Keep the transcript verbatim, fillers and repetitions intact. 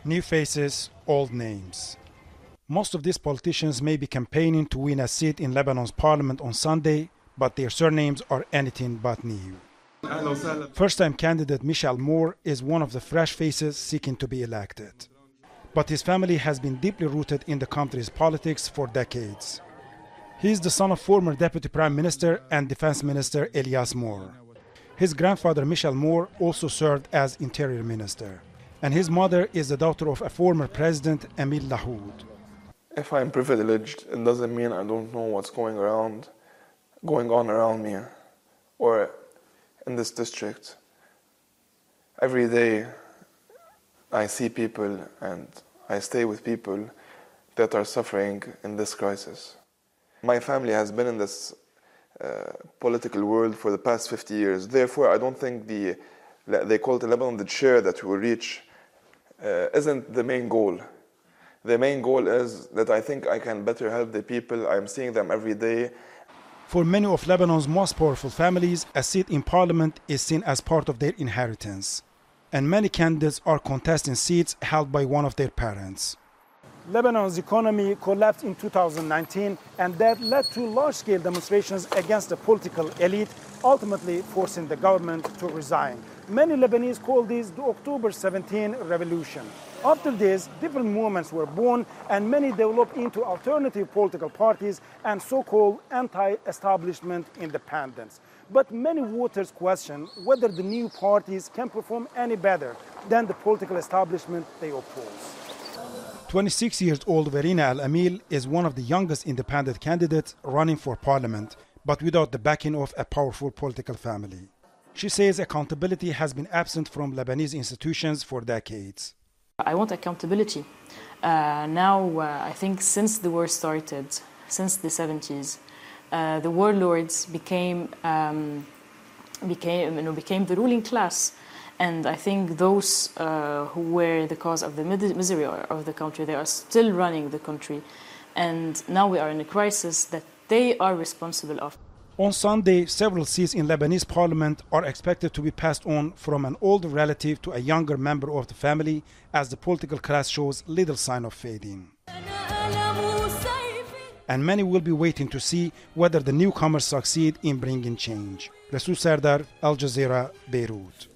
New faces, old names. Most of these politicians may be campaigning to win a seat in Lebanon's parliament on Sunday, but their surnames are anything but new. First-time candidate Michel Moore is one of the fresh faces seeking to be elected. But his family has been deeply rooted in the country's politics for decades. He is the son of former Deputy Prime Minister and Defense Minister Elias Moore. His grandfather Michel Moore also served as Interior Minister. And his mother is the daughter of a former president, Emile Lahoud. If I'm privileged, it doesn't mean I don't know what's going around, going on around me, or in this district. Every day, I see people and I stay with people that are suffering in this crisis. My family has been in this uh, political world for the past fifty years. Therefore, I don't think the, they call it in Lebanon, the chair that we will reach uh, isn't the main goal. The main goal is that I think I can better help the people. I'm seeing them every day. For many of Lebanon's most powerful families, a seat in parliament is seen as part of their inheritance. And many candidates are contesting seats held by one of their parents. Lebanon's economy collapsed in two thousand nineteen, and that led to large-scale demonstrations against the political elite, ultimately forcing the government to resign. Many Lebanese call this the October seventeenth revolution. After this, different movements were born, and many developed into alternative political parties and so-called anti-establishment independents. But many voters question whether the new parties can perform any better than the political establishment they oppose. twenty-six-year-old Verina Al-Amil is one of the youngest independent candidates running for parliament, but without the backing of a powerful political family. She says accountability has been absent from Lebanese institutions for decades. I want accountability. Uh, now, uh, I think since the war started, since the seventies, uh, the warlords became, um, became, you know, became the ruling class. And I think those uh, who were the cause of the misery of the country, they are still running the country. And now we are in a crisis that they are responsible of. On Sunday, several seats in Lebanese parliament are expected to be passed on from an older relative to a younger member of the family, as the political class shows little sign of fading. And many will be waiting to see whether the newcomers succeed in bringing change. Rasul Sardar, Al Jazeera, Beirut.